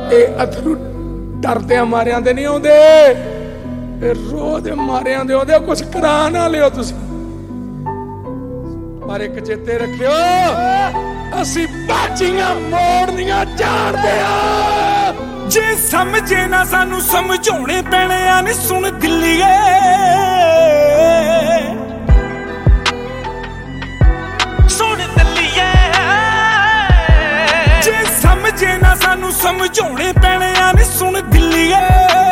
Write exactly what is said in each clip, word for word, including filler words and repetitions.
ਇਹ ਅਥਰੂ ਡਰਦਿਆਂ ਮਾਰਿਆਂ ਦੇ ਨਹੀਂ ਆਉਂਦੇ, ਇਹ ਰੋਹ ਦੇ ਮਾਰਿਆਂ ਦੇ ਆਉਂਦੇ। ਕੁਛ ਕਰਾ ਨਾ ਲਿਓ ਤੁਸੀਂ, ਪਰ ਇੱਕ ਚੇਤੇ ਰੱਖਿਓ, ਅਸੀਂ ਬਾਜੀਆਂ ਮੋੜਨੀਆਂ ਜਾਣਦੇ ਆ। ਜੇ ਸਮਝੇ ਨਾ ਸਾਨੂੰ ਸਮਝਾਉਣੇ ਪੈਣੇ ਆ ਨੀ ਸੁਣ ਦਿੱਲੀਏ। ਸੁਣ ਦਿੱਲੀਏ, ਜੇ ਸਮਝੇ ਨਾ ਸਾਨੂੰ ਸਮਝਾਉਣੇ ਪੈਣੇ ਆ ਨੀ ਸੁਣ ਦਿੱਲੀਏ।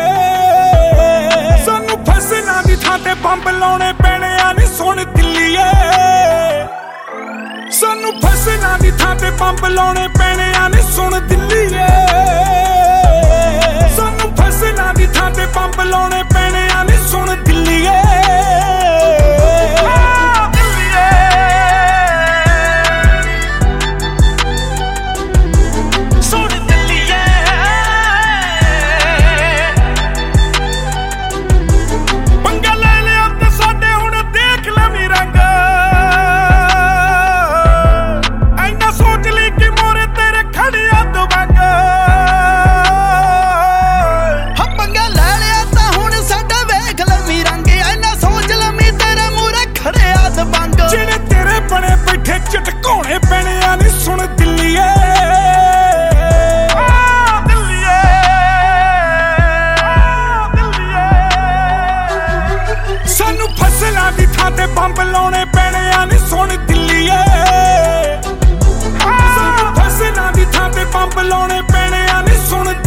ਸਾਨੂੰ ਫਸਲਾਂ ਦੀ ਥਾਂ ਤੇ ਬੰਬ ਲਾਉਣੇ ਪੈਣੇ ਆ ਨੀ ਸੁਣ ਦਿੱਲੀਏ। ਸਾਨੂੰ ਫਸਲਾਂ ਦੀ ਥਾਂ ਤੇ ਬੰਬ ਲਾਉਣੇ ਪੈਣੇ ਆ ਨੀ ਸੁਣ ਦਿੱਲੀਏ। ਸਾਨੂੰ ਫਸਲਾਂ ਦੀ ਥਾਂ ਤੇ ਬੰਬ ਲਾਉਣੇ ਪੈਣੇ ਆ ਨੀ ਸੁਣ ਦਿੱਲੀਏ। ਜਿਹੜੇ ਤੇਰੇ ਬਣੇ ਬੈਠੇ ਝਟਕਾਉਣੇ ਪੈਣੇ ਆ ਨੀ ਸੁਣ ਦਿੱਲੀਏ। ਦਿੱਲੀਏ, ਦਿੱਲੀਏ, ਸਾਨੂੰ ਫਸਲਾਂ ਦੀ ਥਾਂ ਤੇ ਬੰਬ ਲਾਉਣੇ ਪੈਣੇ ਆ ਨੀ ਸੁਣ ਦਿੱਲੀਏ। ਸਾਨੂੰ ਫਸਲਾਂ ਦੀ ਥਾਂ ਤੇ ਬੰਬ ਲਾਉਣੇ ਪੈਣੇ ਆ ਨੀ ਸੁਣ